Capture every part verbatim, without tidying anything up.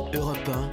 Europe un,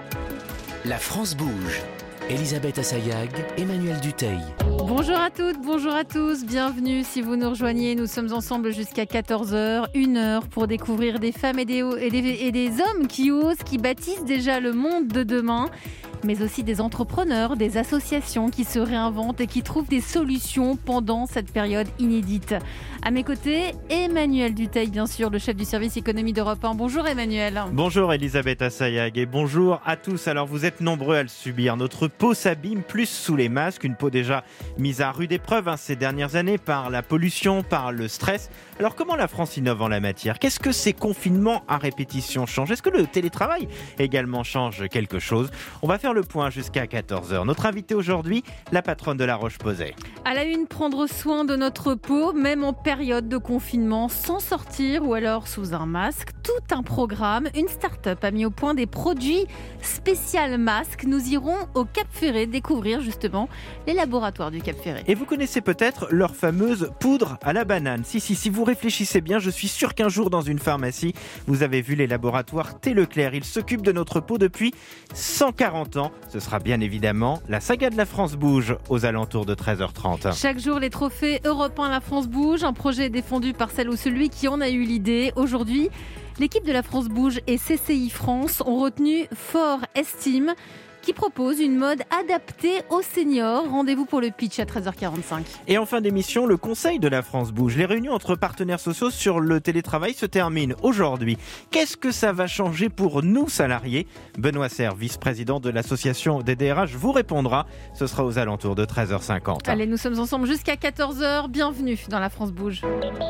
la France bouge. Elisabeth Assayag, Emmanuel Dutheil. Bonjour à toutes, bonjour à tous, bienvenue si vous nous rejoignez. Nous sommes ensemble jusqu'à quatorze heures, une heure pour découvrir des femmes et des, et des, et des hommes qui osent, qui bâtissent déjà le monde de demain. Mais aussi des entrepreneurs, des associations qui se réinventent et qui trouvent des solutions pendant cette période inédite. À mes côtés, Emmanuel Dutheil, bien sûr, le chef du service économie d'Europe un. Bonjour Emmanuel. Bonjour Elisabeth Assayag et bonjour à tous. Alors vous êtes nombreux à le subir. Notre peau s'abîme plus sous les masques, une peau déjà mise à rude épreuve hein, ces dernières années par la pollution, par le stress. Alors comment la France innove en la matière ? Qu'est-ce que ces confinements à répétition changent ? Est-ce que le télétravail également change quelque chose ? On va faire le point jusqu'à quatorze heures. Notre invitée aujourd'hui, la patronne de La Roche-Posay. À la une, prendre soin de notre peau, même en période de confinement, sans sortir ou alors sous un masque. Tout un programme. Une start-up a mis au point des produits spécial masques. Nous irons au Cap Ferret découvrir justement les laboratoires du Cap Ferret. Et vous connaissez peut-être leur fameuse poudre à la banane. Si, si, si vous réfléchissez bien, je suis sûr qu'un jour dans une pharmacie, vous avez vu les laboratoires T. Leclerc. Ils s'occupent de notre peau depuis cent quarante ans. Ce sera bien évidemment la saga de La France bouge aux alentours de treize heures trente. Chaque jour, les trophées Europe un La France bouge. Un projet défendu par celle ou celui qui en a eu l'idée. Aujourd'hui, l'équipe de La France bouge et C C I France ont retenu Fort Estime qui propose une mode adaptée aux seniors. Rendez-vous pour le pitch à treize heures quarante-cinq. Et en fin d'émission, le Conseil de La France bouge. Les réunions entre partenaires sociaux sur le télétravail se terminent aujourd'hui. Qu'est-ce que ça va changer pour nous salariés ? Benoît Serre, vice-président de l'association des D R H, vous répondra. Ce sera aux alentours de treize heures cinquante. Allez, nous sommes ensemble jusqu'à quatorze heures. Bienvenue dans La France bouge.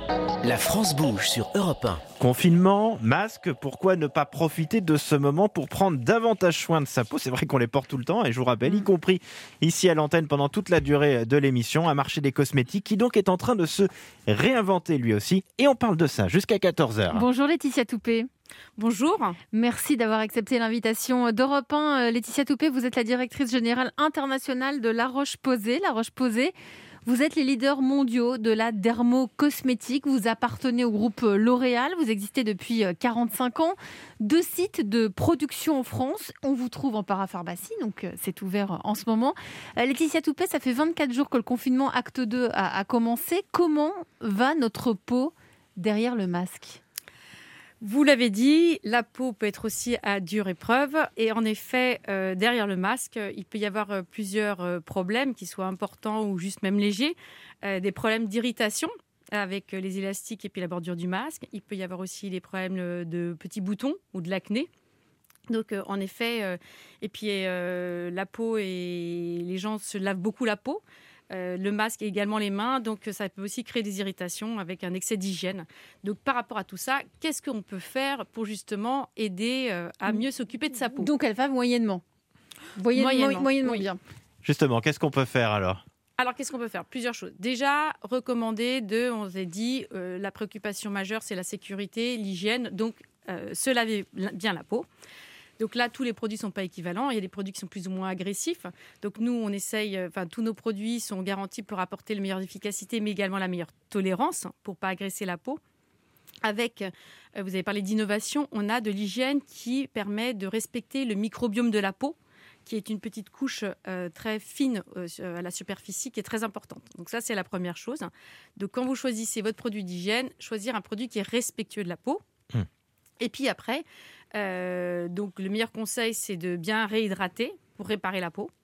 La France bouge sur Europe un. Confinement, masque, pourquoi ne pas profiter de ce moment pour prendre davantage soin de sa peau ? C'est vrai qu'on les porte tout le temps et je vous rappelle, y compris ici à l'antenne pendant toute la durée de l'émission, un marché des cosmétiques qui donc est en train de se réinventer lui aussi. Et on parle de ça jusqu'à quatorze heures. Bonjour Laetitia Toupé. Bonjour. Merci d'avoir accepté l'invitation d'Europe un. Laetitia Toupé, vous êtes la directrice générale internationale de La Roche-Posay. La Roche-Posay, vous êtes les leaders mondiaux de la dermocosmétique. Vous appartenez au groupe L'Oréal. Vous existez depuis quarante-cinq ans. Deux sites de production en France. On vous trouve en parapharmacie, donc c'est ouvert en ce moment. Laetitia Toupé, ça fait vingt-quatre jours que le confinement acte deux a, a commencé. Comment va notre peau derrière le masque ? Vous l'avez dit, la peau peut être aussi à dure épreuve. Et en effet, euh, derrière le masque, il peut y avoir euh, plusieurs euh, problèmes, qui soient importants ou juste même légers. Euh, des problèmes d'irritation avec euh, les élastiques et puis la bordure du masque. Il peut y avoir aussi des problèmes euh, de petits boutons ou de l'acné. Donc, euh, en effet, euh, et puis euh, la peau, et les gens se lavent beaucoup la peau. Euh, le masque et également les mains, donc ça peut aussi créer des irritations avec un excès d'hygiène. Donc par rapport à tout ça, qu'est-ce qu'on peut faire pour justement aider euh, à mieux s'occuper de sa peau ? Donc elle va moyennement. Moyennement, Moyennement, moyennement oui. bien. Justement, qu'est-ce qu'on peut faire alors ? Alors, qu'est-ce qu'on peut faire ? Plusieurs choses. Déjà, recommander de, on s'est dit, euh, la préoccupation majeure, c'est la sécurité, l'hygiène, donc euh, se laver bien la peau. Donc là, tous les produits ne sont pas équivalents. Il y a des produits qui sont plus ou moins agressifs. Donc nous, on essaye, enfin, tous nos produits sont garantis pour apporter la meilleure efficacité, mais également la meilleure tolérance pour ne pas agresser la peau. Avec, euh, vous avez parlé d'innovation, on a de l'hygiène qui permet de respecter le microbiome de la peau, qui est une petite couche euh, très fine euh, à la superficie, qui est très importante. Donc ça, c'est la première chose. Donc quand vous choisissez votre produit d'hygiène, choisir un produit qui est respectueux de la peau. Mmh. Et puis après, euh, donc le meilleur conseil, c'est de bien réhydrater pour réparer la peau.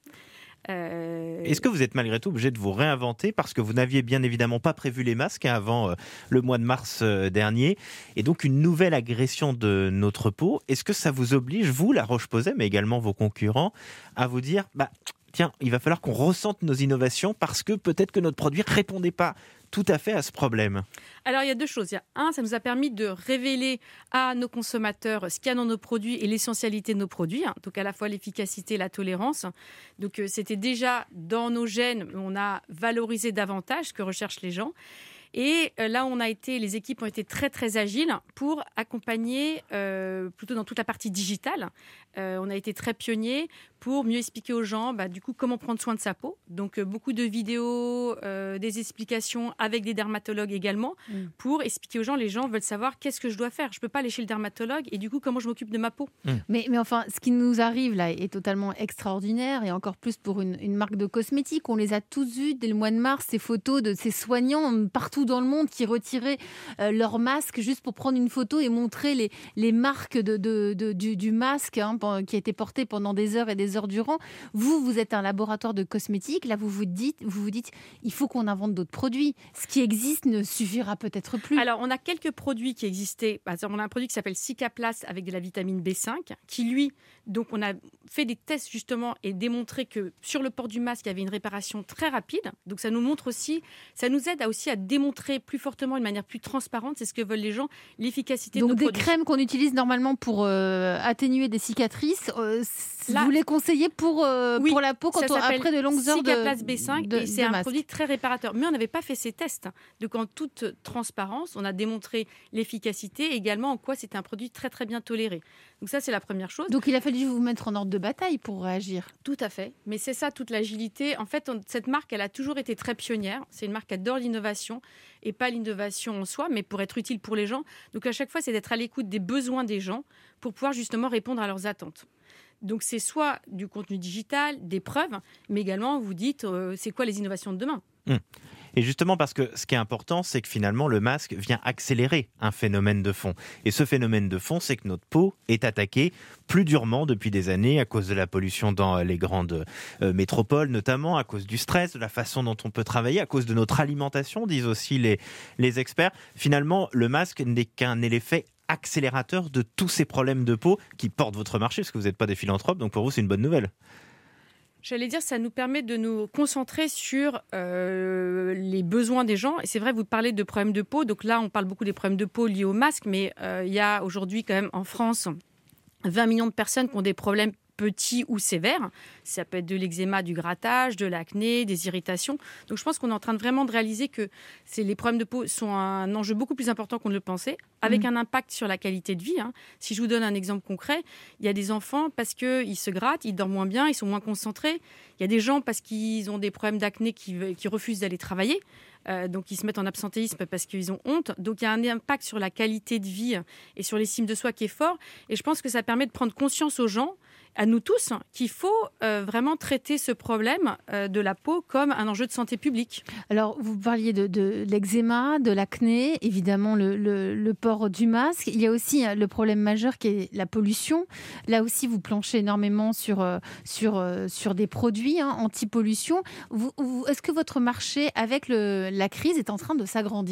Euh... Est-ce que vous êtes malgré tout obligé de vous réinventer parce que vous n'aviez bien évidemment pas prévu les masques avant euh, le mois de mars euh, dernier et donc une nouvelle agression de notre peau. Est-ce que ça vous oblige, vous, La Roche-Posay, mais également vos concurrents, à vous dire bah, tiens, il va falloir qu'on ressente nos innovations parce que peut-être que notre produit ne répondait pas tout à fait à ce problème? Alors, il y a deux choses. Il y a un, ça nous a permis de révéler à nos consommateurs ce qu'il y a dans nos produits et l'essentialité de nos produits. Hein. Donc, à la fois l'efficacité et la tolérance. Donc, euh, c'était déjà dans nos gènes, on a valorisé davantage ce que recherchent les gens. Et euh, là, on a été, les équipes ont été très très agiles pour accompagner euh, plutôt dans toute la partie digitale. Euh, on a été très pionniers pour mieux expliquer aux gens, bah, du coup, comment prendre soin de sa peau. Donc, euh, beaucoup de vidéos, euh, des explications avec des dermatologues également, mmh. pour expliquer aux gens. Les gens veulent savoir qu'est-ce que je dois faire. Je peux pas aller chez le dermatologue et du coup, comment je m'occupe de ma peau. Mmh. Mais, mais enfin, ce qui nous arrive là est totalement extraordinaire et encore plus pour une, une marque de cosmétiques. On les a tous vus dès le mois de mars, ces photos de ces soignants partout dans le monde qui retiraient euh, leur masque juste pour prendre une photo et montrer les, les marques de, de, de, du, du masque hein, qui a été porté pendant des heures et des heures durant. Vous, vous êtes un laboratoire de cosmétiques. Là, vous vous dites, vous vous dites il faut qu'on invente d'autres produits. Ce qui existe ne suffira peut-être plus. Alors, on a quelques produits qui existaient. Par exemple, on a un produit qui s'appelle Cicaplast avec de la vitamine B cinq qui, lui, donc on a fait des tests justement et démontré que sur le port du masque, il y avait une réparation très rapide. Donc, ça nous montre aussi, ça nous aide à aussi à démontrer plus fortement, de manière plus transparente, c'est ce que veulent les gens, l'efficacité donc de nos des produits. crèmes qu'on utilise normalement pour euh, atténuer des cicatrices, euh, Là, vous les conseillez pour, euh, oui, pour la peau quand on, après de longues heures de Cicaplast B cinq de, et c'est de un masque. produit très réparateur. Mais on n'avait pas fait ces tests. Donc en toute transparence, on a démontré l'efficacité et également en quoi c'était un produit très très bien toléré. Donc ça, c'est la première chose. Donc il a fallu vous mettre en ordre de bataille pour réagir. Tout à fait. Mais c'est ça, toute l'agilité. En fait, on, cette marque, elle a toujours été très pionnière. C'est une marque qui adore l'innovation et pas l'innovation en soi, mais pour être utile pour les gens. Donc à chaque fois, c'est d'être à l'écoute des besoins des gens pour pouvoir justement répondre à leurs attentes. Donc c'est soit du contenu digital, des preuves, mais également vous dites euh, c'est quoi les innovations de demain. Mmh. Et justement parce que ce qui est important, c'est que finalement le masque vient accélérer un phénomène de fond. Et ce phénomène de fond, c'est que notre peau est attaquée plus durement depuis des années à cause de la pollution dans les grandes euh, métropoles, notamment à cause du stress, de la façon dont on peut travailler, à cause de notre alimentation, disent aussi les, les experts. Finalement, le masque n'est qu'un effet accélérateur de tous ces problèmes de peau qui portent votre marché, parce que vous n'êtes pas des philanthropes, donc pour vous c'est une bonne nouvelle. J'allais dire, ça nous permet de nous concentrer sur euh, les besoins des gens. Et c'est vrai, vous parlez de problèmes de peau, donc là on parle beaucoup des problèmes de peau liés au masque, mais euh, il y a aujourd'hui quand même en France vingt millions de personnes qui ont des problèmes petits ou sévères. Ça peut être de l'eczéma, du grattage, de l'acné, des irritations. Donc je pense qu'on est en train de vraiment de réaliser que c'est, les problèmes de peau sont un enjeu beaucoup plus important qu'on ne le pensait, avec mmh. un impact sur la qualité de vie. Hein. Si je vous donne un exemple concret, il y a des enfants parce qu'ils se grattent, ils dorment moins bien, ils sont moins concentrés. Il y a des gens parce qu'ils ont des problèmes d'acné qui, qui refusent d'aller travailler. Euh, donc ils se mettent en absentéisme parce qu'ils ont honte. Donc il y a un impact sur la qualité de vie et sur l'estime de soi qui est fort. Et je pense que ça permet de prendre conscience aux gens, à nous tous, qu'il faut euh, vraiment traiter ce problème euh, de la peau comme un enjeu de santé publique. Alors, vous parliez de, de l'eczéma, de l'acné, évidemment le, le, le port du masque. Il y a aussi le problème majeur qui est la pollution. Là aussi, vous planchez énormément sur, sur, sur des produits hein, anti-pollution. Vous, vous, est-ce que votre marché, avec le, la crise, est en train de s'agrandir ?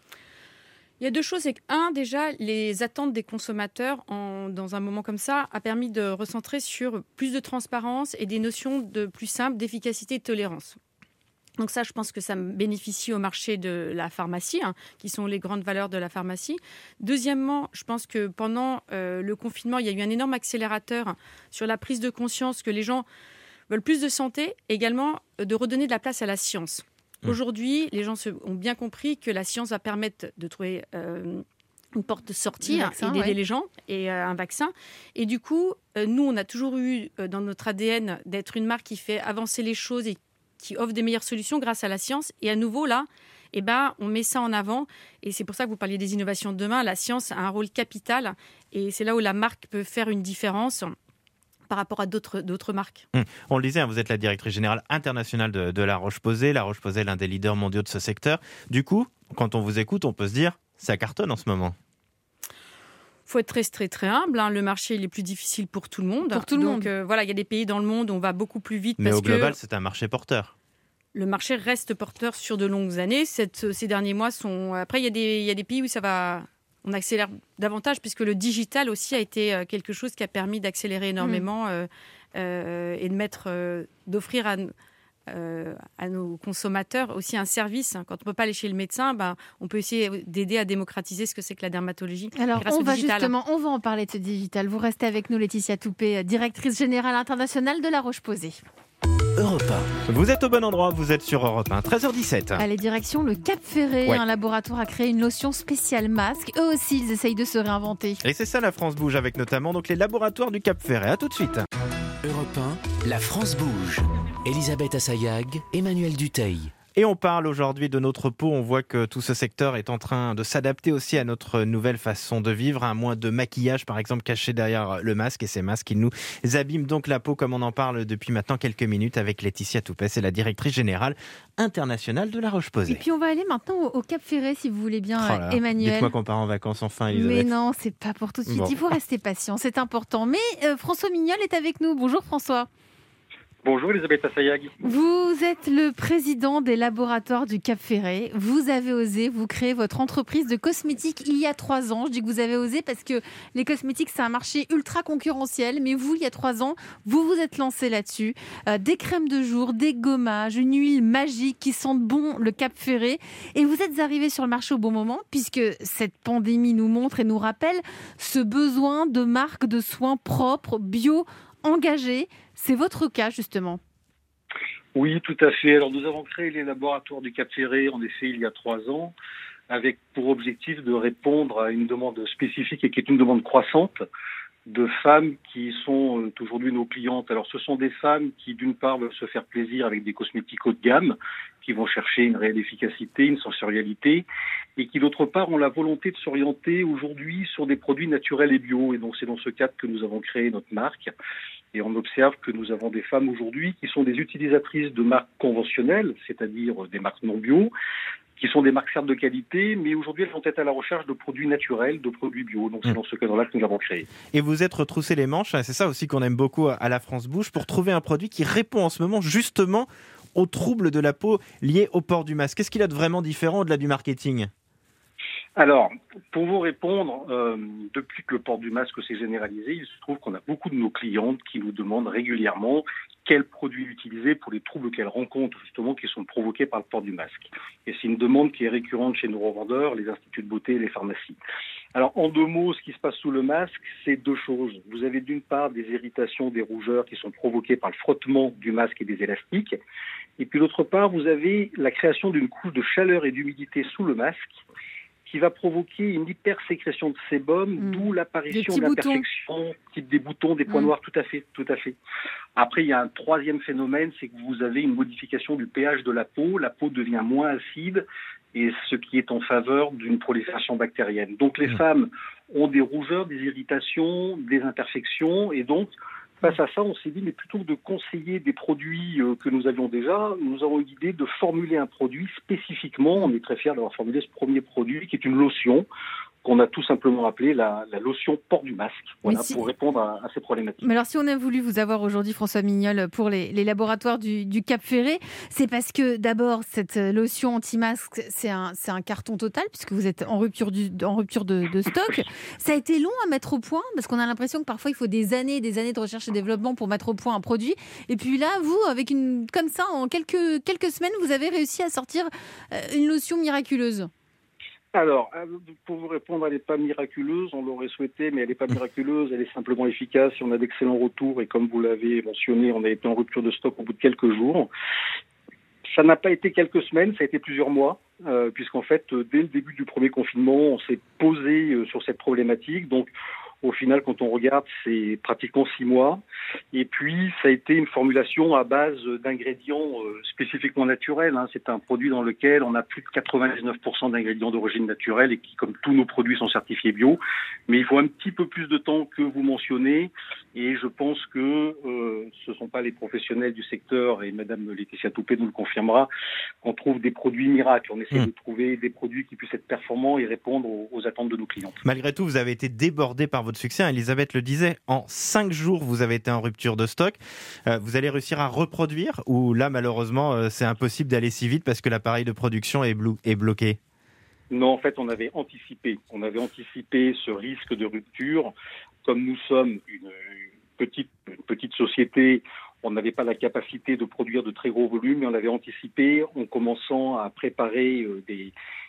Il y a deux choses. C'est que, un, déjà, les attentes des consommateurs en, dans un moment comme ça a permis de recentrer sur plus de transparence et des notions de plus simples d'efficacité et de tolérance. Donc ça, je pense que ça bénéficie au marché de la pharmacie, hein, qui sont les grandes valeurs de la pharmacie. Deuxièmement, je pense que pendant euh, le confinement, il y a eu un énorme accélérateur sur la prise de conscience que les gens veulent plus de santé, également euh, de redonner de la place à la science. Aujourd'hui, les gens se, ont bien compris que la science va permettre de trouver euh, une porte de sortie vaccin, et d'aider ouais. les gens et euh, un vaccin. Et du coup, euh, nous, on a toujours eu euh, dans notre A D N d'être une marque qui fait avancer les choses et qui offre des meilleures solutions grâce à la science. Et à nouveau, là, eh ben, on met ça en avant. Et c'est pour ça que vous parliez des innovations de demain. La science a un rôle capital et c'est là où la marque peut faire une différence par rapport à d'autres, d'autres marques. Mmh. On le disait, hein, vous êtes la directrice générale internationale de, de La Roche-Posay. La Roche-Posay est l'un des leaders mondiaux de ce secteur. Du coup, quand on vous écoute, on peut se dire, ça cartonne en ce moment. Il faut être très, très, très humble. Hein. Le marché, il est plus difficile pour tout le monde. Pour tout le Donc, monde. Euh, voilà, il y a des pays dans le monde où on va beaucoup plus vite. Mais parce au global, que c'est un marché porteur. Le marché reste porteur sur de longues années. Cette, ces derniers mois sont... Après, il y a des, il y a des pays où ça va... On accélère davantage puisque le digital aussi a été quelque chose qui a permis d'accélérer énormément mmh. euh, euh, et de mettre, euh, d'offrir à, euh, à nos consommateurs aussi un service. Quand on ne peut pas aller chez le médecin, ben, on peut essayer d'aider à démocratiser ce que c'est que la dermatologie. Alors, grâce on au va digital. justement, on va en parler de ce digital. Vous restez avec nous, Laetitia Toupé, directrice générale internationale de La Roche-Posay. Europe un. Vous êtes au bon endroit, vous êtes sur Europe un, treize heures dix-sept. Allez, direction le Cap Ferré. Ouais. Un laboratoire a créé une lotion spéciale masque. Eux aussi, ils essayent de se réinventer. Et c'est ça la France bouge, avec notamment donc les laboratoires du Cap Ferré. À tout de suite. Europe un, la France bouge. Elisabeth Assayag, Emmanuel Dutheil. Et on parle aujourd'hui de notre peau. On voit que tout ce secteur est en train de s'adapter aussi à notre nouvelle façon de vivre. Un moins de maquillage, par exemple, caché derrière le masque. Et ces masques, ils nous abîment donc la peau, comme on en parle depuis maintenant quelques minutes avec Laetitia Toupet. C'est la directrice générale internationale de La Roche-Posay. Et puis on va aller maintenant au, au Cap Ferré, si vous voulez bien, Oh là là. Emmanuel. Dites-moi qu'on part en vacances enfin, Mais Elisabeth. non, c'est pas pour tout de suite. Bon. Il faut rester patient, c'est important. Mais euh, François Mignol est avec nous. Bonjour François. Bonjour Elisabeth Assayag. Vous êtes le président des laboratoires du Cap Ferré. Vous avez osé, vous créer votre entreprise de cosmétiques il y a trois ans. Je dis que vous avez osé parce que les cosmétiques, c'est un marché ultra concurrentiel. Mais vous, il y a trois ans, vous vous êtes lancé là-dessus. Euh, des crèmes de jour, des gommages, une huile magique qui sent bon le Cap Ferré. Et vous êtes arrivé sur le marché au bon moment puisque cette pandémie nous montre et nous rappelle ce besoin de marques de soins propres, bio, engagées. C'est votre cas, justement. Oui, tout à fait. Alors, nous avons créé les laboratoires du Cap Ferré, en effet, il y a trois ans, avec pour objectif de répondre à une demande spécifique et qui est une demande croissante de femmes qui sont aujourd'hui nos clientes. Alors, ce sont des femmes qui, d'une part, veulent se faire plaisir avec des cosmétiques haut de gamme, qui vont chercher une réelle efficacité, une sensorialité, et qui, d'autre part, ont la volonté de s'orienter aujourd'hui sur des produits naturels et bio. Et donc, c'est dans ce cadre que nous avons créé notre marque. Et on observe que nous avons des femmes aujourd'hui qui sont des utilisatrices de marques conventionnelles, c'est-à-dire des marques non bio, qui sont des marques certes de qualité, mais aujourd'hui elles vont être à la recherche de produits naturels, de produits bio. Donc c'est dans ce cadre-là que nous l'avons créé. Et vous êtes retroussé les manches, c'est ça aussi qu'on aime beaucoup à la France Bouge, pour trouver un produit qui répond en ce moment justement aux troubles de la peau liés au port du masque. Qu'est-ce qu'il a de vraiment différent au-delà du marketing ? Alors, pour vous répondre, euh, depuis que le port du masque s'est généralisé, il se trouve qu'on a beaucoup de nos clientes qui nous demandent régulièrement quels produits utiliser pour les troubles qu'elles rencontrent, justement, qui sont provoqués par le port du masque. Et c'est une demande qui est récurrente chez nos revendeurs, les instituts de beauté et les pharmacies. Alors, en deux mots, ce qui se passe sous le masque, c'est deux choses. Vous avez d'une part des irritations, des rougeurs qui sont provoquées par le frottement du masque et des élastiques. Et puis d'autre part, vous avez la création d'une couche de chaleur et d'humidité sous le masque qui va provoquer une hypersécrétion de sébum, mmh. d'où l'apparition de l'imperfection, type des boutons, des points mmh. noirs, tout à fait, tout à fait. Après, il y a un troisième phénomène, c'est que vous avez une modification du pH de la peau, la peau devient moins acide, et ce qui est en faveur d'une prolifération bactérienne. Donc les mmh. femmes ont des rougeurs, des irritations, des imperfections, et donc face à ça, on s'est dit, mais plutôt que de conseiller des produits euh, que nous avions déjà, nous avons eu l'idée de formuler un produit spécifiquement. On est très fiers d'avoir formulé ce premier produit, qui est une lotion qu'on a tout simplement appelée la, la lotion port du masque, voilà, si... pour répondre à, à ces problématiques. Mais alors, si on a voulu vous avoir aujourd'hui, François Mignol, pour les, les laboratoires du, du Cap Ferré, c'est parce que d'abord, cette lotion anti-masque, c'est un, c'est un carton total, puisque vous êtes en rupture, du, en rupture de, de stock. Ça a été long à mettre au point, parce qu'on a l'impression que parfois, il faut des années et des années de recherche et développement pour mettre au point un produit. Et puis là, vous, avec une, comme ça, en quelques, quelques semaines, vous avez réussi à sortir une lotion miraculeuse. Alors, pour vous répondre, elle n'est pas miraculeuse, on l'aurait souhaité, mais elle n'est pas miraculeuse, elle est simplement efficace, et on a d'excellents retours, et comme vous l'avez mentionné, on a été en rupture de stock au bout de quelques jours. Ça n'a pas été quelques semaines, ça a été plusieurs mois, euh, puisqu'en fait, dès le début du premier confinement, on s'est posé euh, sur cette problématique, donc au final, quand on regarde, c'est pratiquement six mois. Et puis, ça a été une formulation à base d'ingrédients euh, spécifiquement naturels. Hein. C'est un produit dans lequel on a plus de quatre-vingt-dix-neuf pour cent d'ingrédients d'origine naturelle et qui, comme tous nos produits, sont certifiés bio. Mais il faut un petit peu plus de temps que vous mentionnez. Et je pense que euh, ce ne sont pas les professionnels du secteur, et Madame Laetitia Toupet nous le confirmera, qu'on trouve des produits miracles. On essaie mmh. de trouver des produits qui puissent être performants et répondre aux, aux attentes de nos clients. Malgré tout, vous avez été débordé par votre succès. Elisabeth le disait, en cinq jours, vous avez été en rupture de stock. Euh, vous allez réussir à reproduire ou là, malheureusement, euh, c'est impossible d'aller si vite parce que l'appareil de production est, blo- est bloqué? Non, en fait, on avait anticipé. On avait anticipé ce risque de rupture. Comme nous sommes une, une, petite, une petite société, on n'avait pas la capacité de produire de très gros volumes, mais on avait anticipé en commençant à préparer euh, des...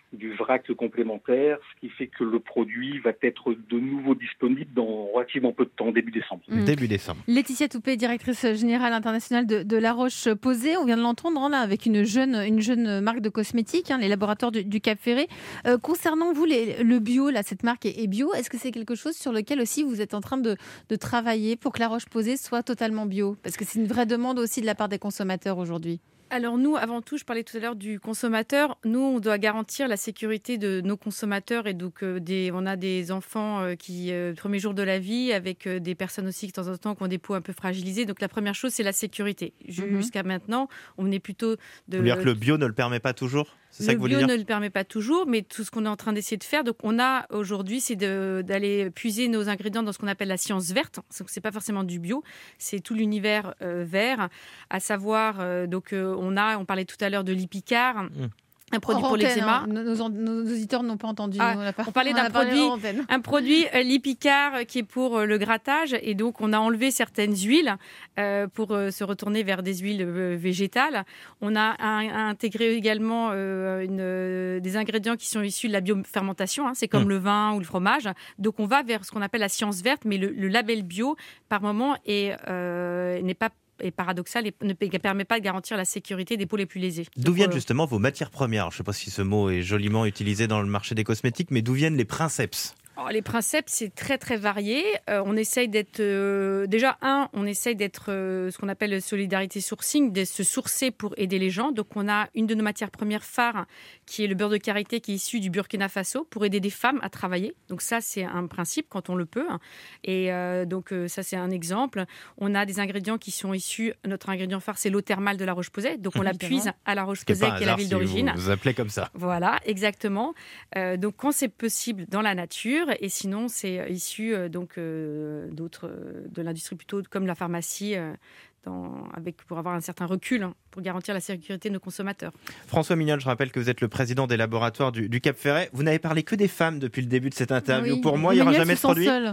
du vrac complémentaire, ce qui fait que le produit va être de nouveau disponible dans relativement peu de temps, début décembre. Mmh. Début décembre. Laetitia Toupet, directrice générale internationale de, de La Roche-Posay. On vient de l'entendre hein, là, avec une jeune, une jeune marque de cosmétiques, hein, les laboratoires du, du Cap Ferret. Euh, concernant vous, les, le bio, là, cette marque est, est bio. Est-ce que c'est quelque chose sur lequel aussi vous êtes en train de, de travailler pour que La Roche-Posay soit totalement bio ? Parce que c'est une vraie demande aussi de la part des consommateurs aujourd'hui. Alors nous, avant tout, je parlais tout à l'heure du consommateur. Nous, on doit garantir la sécurité de nos consommateurs et donc euh, des, on a des enfants euh, qui, euh, premier jour de la vie, avec euh, des personnes aussi qui, de temps en temps, qui ont des peaux un peu fragilisées. Donc la première chose, c'est la sécurité. Jusqu'à mm-hmm. maintenant, on est plutôt de... Vous voulez dire que le bio ne le permet pas toujours ? C'est ça le que vous bio voulez dire ? Ne le permet pas toujours, mais tout ce qu'on est en train d'essayer de faire, donc on a aujourd'hui, c'est de, d'aller puiser nos ingrédients dans ce qu'on appelle la science verte. Donc c'est pas forcément du bio, c'est tout l'univers euh, vert, à savoir euh, donc euh, on a, on parlait tout à l'heure de l'Ipicar. Mmh. Un produit en pour antenne, l'eczéma. Hein. Nos, nos auditeurs n'ont pas entendu. Ah, on, a pas, on parlait on d'un produit, un produit euh, l'Ipicar euh, qui est pour euh, le grattage. Et donc, on a enlevé certaines huiles euh, pour euh, se retourner vers des huiles euh, végétales. On a un, un intégré également euh, une, euh, des ingrédients qui sont issus de la biofermentation. Hein. C'est comme mmh. le vin ou le fromage. Donc, on va vers ce qu'on appelle la science verte. Mais le, le label bio, par moment, est, euh, n'est pas est paradoxal et ne permet pas de garantir la sécurité des peaux les plus lésées. D'où Donc, viennent euh... justement vos matières premières ? Alors, je ne sais pas si ce mot est joliment utilisé dans le marché des cosmétiques, mais d'où viennent les princeps ? Alors, les princeps, c'est très très varié. Euh, on essaye d'être euh, déjà un, on essaye d'être euh, ce qu'on appelle le solidarité sourcing, de se sourcer pour aider les gens. Donc on a une de nos matières premières phares qui est le beurre de karité qui est issu du Burkina Faso pour aider des femmes à travailler. Donc ça c'est un principe quand on le peut. Et euh, donc euh, ça c'est un exemple. On a des ingrédients qui sont issus. Notre ingrédient phare c'est l'eau thermale de La Roche-Posay. Donc on la puise à La Roche-Posay qui est, qui est la ville si d'origine. Vous vous appelez comme ça. Voilà, exactement. Euh, donc quand c'est possible dans la nature. Et sinon, c'est issu euh, donc euh, d'autres euh, de l'industrie plutôt comme la pharmacie, euh, dans, avec pour avoir un certain recul hein, pour garantir la sécurité de nos consommateurs. François Mignol, je rappelle que vous êtes le président des laboratoires du, du Cap Ferret. Vous n'avez parlé que des femmes depuis le début de cette interview. Oui. Pour moi, il n'y aura jamais de produit. Seul.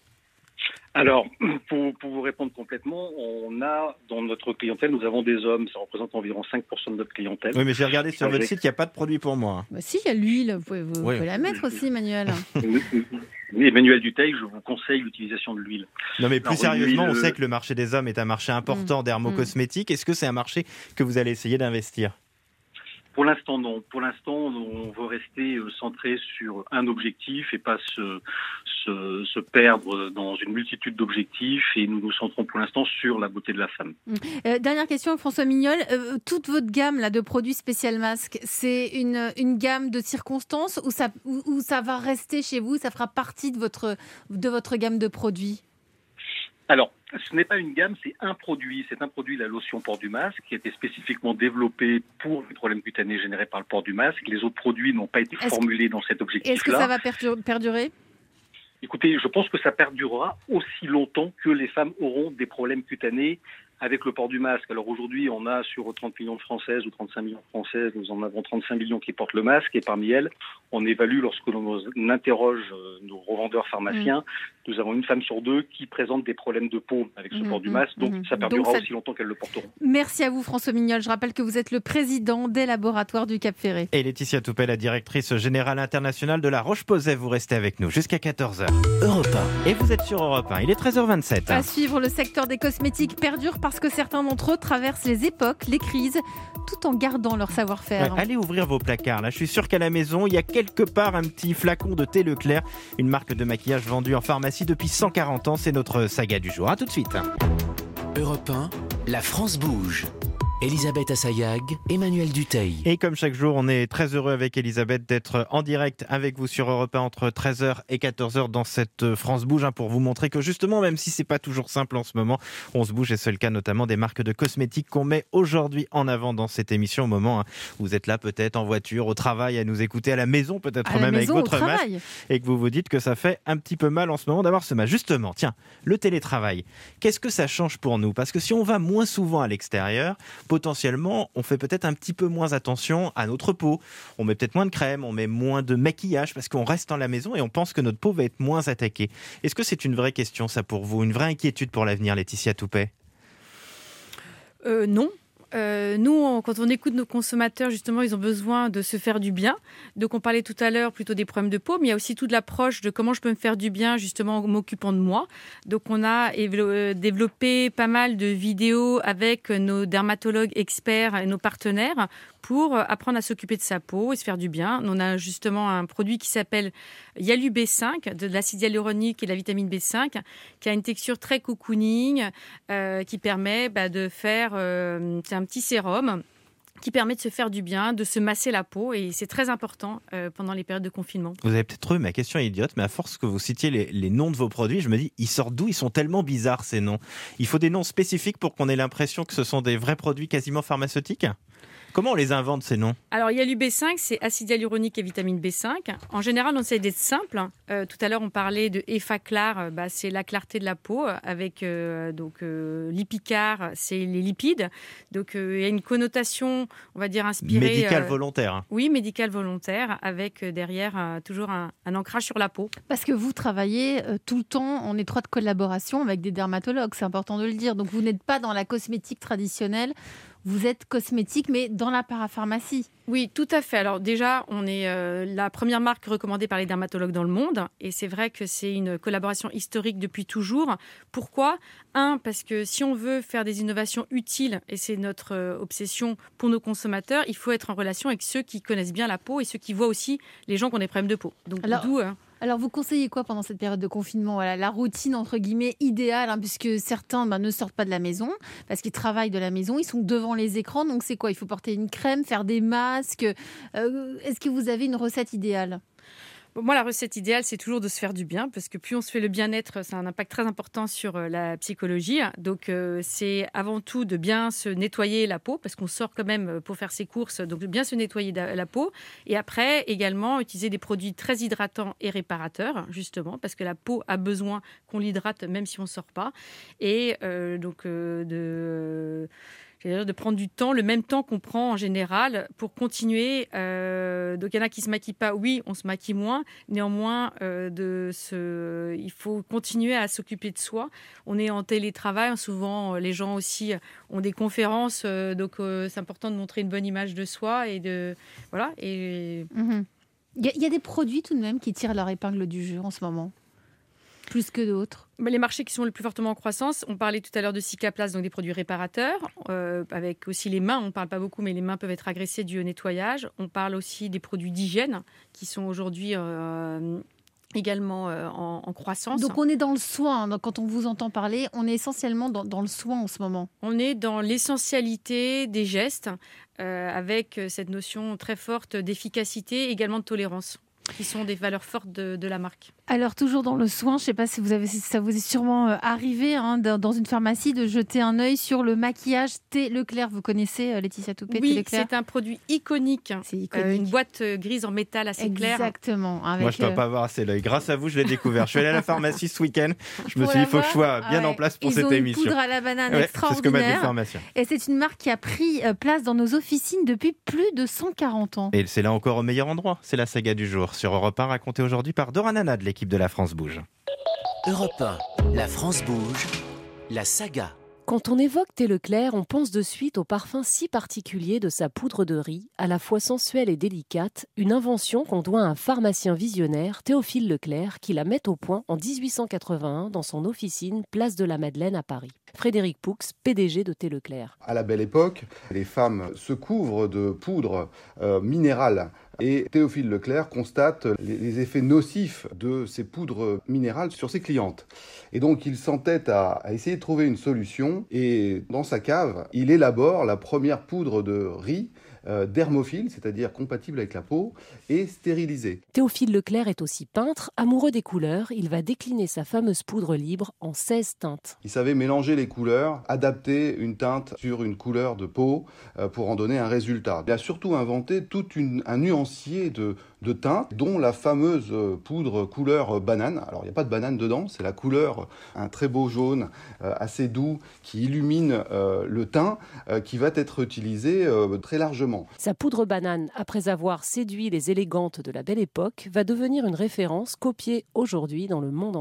Alors, pour, pour vous répondre complètement, on a dans notre clientèle, nous avons des hommes, ça représente environ cinq pour cent de notre clientèle. Oui, mais j'ai regardé sur Avec... votre site, il n'y a pas de produit pour moi. Bah si, il y a l'huile, vous pouvez, vous oui. pouvez la mettre aussi, Emmanuel. Oui, Emmanuel Dutheil, je vous conseille l'utilisation de l'huile. Non, mais plus Alors, sérieusement, on le... sait que le marché des hommes est un marché important mmh. dermocosmétique. Est-ce que c'est un marché que vous allez essayer d'investir ? Pour l'instant, non. Pour l'instant, on veut rester centré sur un objectif et pas se, se, se perdre dans une multitude d'objectifs. Et nous nous centrons pour l'instant sur la beauté de la femme. Euh, dernière question, François Mignol. Euh, toute votre gamme là, de produits Spécial Masque, c'est une, une gamme de circonstances ou ça, ou, ou ça va rester chez vous, ça fera partie de votre, de votre gamme de produits ? Alors, ce n'est pas une gamme, c'est un produit. C'est un produit, la lotion port du masque, qui a été spécifiquement développé pour les problèmes cutanés générés par le port du masque. Les autres produits n'ont pas été est-ce formulés que, dans cet objectif-là. Est-ce que ça va perdurer ? Écoutez, je pense que ça perdurera aussi longtemps que les femmes auront des problèmes cutanés avec le port du masque. Alors aujourd'hui, on a sur trente millions de Françaises ou trente-cinq millions de Françaises, nous en avons trente-cinq millions qui portent le masque. Et parmi elles, on évalue, lorsque l'on interroge nos revendeurs pharmaciens, mmh. nous avons une femme sur deux qui présente des problèmes de peau avec ce mmh, port du masque. Donc mmh. ça perdurera donc, aussi longtemps qu'elles le porteront. Merci à vous François Mignol. Je rappelle que vous êtes le président des laboratoires du Cap Ferret. Et Laetitia Toupet, la directrice générale internationale de La Roche-Posay. Vous restez avec nous jusqu'à quatorze heures. Europe un. Et vous êtes sur Europe un. Il est treize heures vingt-sept. À suivre, le secteur des cosmétiques perdure parce que certains d'entre eux traversent les époques, les crises, tout en gardant leur savoir-faire. Ouais, allez ouvrir vos placards. Là, je suis sûr qu'à la maison, il y a quelque part un petit flacon de thé Leclerc, une marque de maquillage vendue en pharmacie depuis cent quarante ans. C'est notre saga du jour. À tout de suite. Europe un, la France bouge. Elisabeth Assayag, Emmanuel Dutheil. Et comme chaque jour, on est très heureux avec Elisabeth d'être en direct avec vous sur Europe un entre treize heures et quatorze heures dans cette France Bouge, hein, pour vous montrer que justement, même si c'est pas toujours simple en ce moment, on se bouge, et c'est le cas notamment des marques de cosmétiques qu'on met aujourd'hui en avant dans cette émission au moment, hein, où vous êtes là peut-être en voiture, au travail, à nous écouter, à la maison peut-être à même maison, avec votre masque, et que vous vous dites que ça fait un petit peu mal en ce moment d'avoir ce masque. Justement, tiens, le télétravail, qu'est-ce que ça change pour nous ? Parce que si on va moins souvent à l'extérieur, potentiellement, on fait peut-être un petit peu moins attention à notre peau. On met peut-être moins de crème, on met moins de maquillage parce qu'on reste dans la maison et on pense que notre peau va être moins attaquée. Est-ce que c'est une vraie question, ça, pour vous ? Une vraie inquiétude pour l'avenir, Laetitia Toupet ? euh, Non. euh, nous, on, quand on écoute nos consommateurs, justement, ils ont besoin de se faire du bien. Donc, on parlait tout à l'heure plutôt des problèmes de peau, mais il y a aussi toute l'approche de comment je peux me faire du bien, justement, en m'occupant de moi. Donc, on a évo- développé pas mal de vidéos avec nos dermatologues experts et nos partenaires pour apprendre à s'occuper de sa peau et se faire du bien. On a justement un produit qui s'appelle Yalu B cinq, de l'acide hyaluronique et de la vitamine B cinq, qui a une texture très cocooning, euh, qui permet bah, de faire... Euh, c'est un petit sérum qui permet de se faire du bien, de se masser la peau, et c'est très important euh, pendant les périodes de confinement. Vous avez peut-être trouvé ma question idiote, mais à force que vous citiez les, les noms de vos produits, je me dis, ils sortent d'où? Ils sont tellement bizarres, ces noms. Il faut des noms spécifiques pour qu'on ait l'impression que ce sont des vrais produits quasiment pharmaceutiques? Comment on les invente, ces noms? Alors, Yalu B cinq, c'est acide hyaluronique et vitamine B cinq. En général, on essaie d'être simple. Euh, tout à l'heure, on parlait de Effaclar, bah, c'est la clarté de la peau. Avec euh, donc euh, Lipicar, c'est les lipides. Donc, euh, il y a une connotation, on va dire, inspirée... Médicale euh, volontaire. Oui, médicale volontaire, avec euh, derrière euh, toujours un, un ancrage sur la peau. Parce que vous travaillez euh, tout le temps en étroite collaboration avec des dermatologues, c'est important de le dire. Donc, vous n'êtes pas dans la cosmétique traditionnelle. Vous êtes cosmétique, mais dans la parapharmacie. Oui, tout à fait. Alors déjà, on est euh, la première marque recommandée par les dermatologues dans le monde. Et c'est vrai que c'est une collaboration historique depuis toujours. Pourquoi ? Un, parce que si on veut faire des innovations utiles, et c'est notre euh, obsession pour nos consommateurs, il faut être en relation avec ceux qui connaissent bien la peau et ceux qui voient aussi les gens qui ont des problèmes de peau. Donc, Alors, d'où... Euh, Alors, vous conseillez quoi pendant cette période de confinement? Voilà, la routine, entre guillemets, idéale, hein, puisque certains bah, ne sortent pas de la maison, parce qu'ils travaillent de la maison, ils sont devant les écrans. Donc, c'est quoi? Il faut porter une crème, faire des masques. Euh, est-ce que vous avez une recette idéale? Moi, la recette idéale, c'est toujours de se faire du bien, parce que plus on se fait le bien-être, ça a un impact très important sur la psychologie. Donc, euh, c'est avant tout de bien se nettoyer la peau, parce qu'on sort quand même pour faire ses courses, donc de bien se nettoyer la peau. Et après, également, utiliser des produits très hydratants et réparateurs, justement, parce que la peau a besoin qu'on l'hydrate, même si on ne sort pas. Et euh, donc, euh, de... de prendre du temps, le même temps qu'on prend en général pour continuer. Euh, donc, il y en a qui ne se maquillent pas. Oui, on se maquille moins. Néanmoins, euh, de se, il faut continuer à s'occuper de soi. On est en télétravail. Souvent, les gens aussi ont des conférences. Euh, donc, euh, c'est important de montrer une bonne image de soi. Et de, voilà, et... Mmh. Il y a, il y a des produits tout de même qui tirent leur épingle du jeu en ce moment, plus que d'autres. Les marchés qui sont le plus fortement en croissance, on parlait tout à l'heure de Cicaplast, donc des produits réparateurs, euh, avec aussi les mains, on ne parle pas beaucoup, mais les mains peuvent être agressées dû au nettoyage. On parle aussi des produits d'hygiène qui sont aujourd'hui euh, également euh, en, en croissance. Donc on est dans le soin, donc quand on vous entend parler, on est essentiellement dans, dans le soin en ce moment. On est dans l'essentialité des gestes, euh, avec cette notion très forte d'efficacité, également de tolérance, qui sont des valeurs fortes de, de la marque. Alors, toujours dans le soin, je ne sais pas si vous avez, ça vous est sûrement arrivé hein, dans une pharmacie de jeter un œil sur le maquillage Thé Leclerc. Vous connaissez Laetitia Toupé? Oui, Thé Leclerc. C'est un produit iconique. C'est iconique. Euh, une boîte grise en métal assez claire. Exactement. Avec Moi, je ne dois euh... pas avoir assez l'œil. Grâce à vous, je l'ai découvert. Je suis allé à la pharmacie ce week-end. Je me suis dit, il faut que je sois bien ouais. en place pour Ils cette ont émission. Une poudre à la banane ouais, extraordinaire. C'est ce que m'a dit le pharmacien. Et c'est une marque qui a pris place dans nos officines depuis plus de cent quarante ans. Et c'est là encore au meilleur endroit. C'est la saga du jour sur Europe un, racontée aujourd'hui par Dora Nana de l'équipe de La France Bouge. Europe un, La France bouge, la saga. Quand on évoque Thé Leclerc, on pense de suite au parfum si particulier de sa poudre de riz, à la fois sensuelle et délicate, une invention qu'on doit à un pharmacien visionnaire, Théophile Leclerc, qui la met au point en dix-huit cent quatre-vingt-un dans son officine Place de la Madeleine à Paris. Frédéric Poux, P D G de Thé Leclerc. À la Belle Époque, les femmes se couvrent de poudre euh, minérale. Et Théophile Leclerc constate les, les effets nocifs de ces poudres minérales sur ses clientes. Et donc il s'entête à, à essayer de trouver une solution. Et dans sa cave, il élabore la première poudre de riz euh, dermophile, c'est-à-dire compatible avec la peau, et stérilisée. Théophile Leclerc est aussi peintre, amoureux des couleurs. Il va décliner sa fameuse poudre libre en seize teintes. Il savait mélanger les couleurs, adapter une teinte sur une couleur de peau euh, pour en donner un résultat. Il a surtout inventé tout une, un nuancier de, de teintes, dont la fameuse poudre couleur banane. Alors il n'y a pas de banane dedans, c'est la couleur, un très beau jaune, euh, assez doux, qui illumine euh, le teint, euh, qui va être utilisé euh, très largement. Sa poudre banane, après avoir séduit les élégantes de la Belle Époque, va devenir une référence copiée aujourd'hui dans le monde entier.